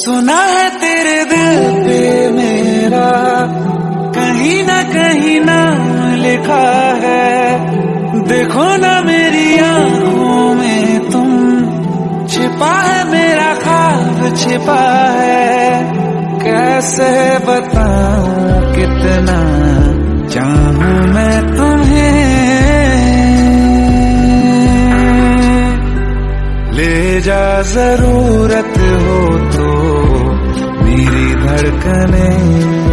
सुना है तेरे दिल पे मेरा कहीं ना कहीं नाम लिखा है। देखो ना मेरी आंखों में तुम, छिपा है मेरा ख्वाब छिपा है। कैसे बताऊं कितना चाहूं मैं तुम्हें। ले जा जरूरत हो तो मेरी धड़कने।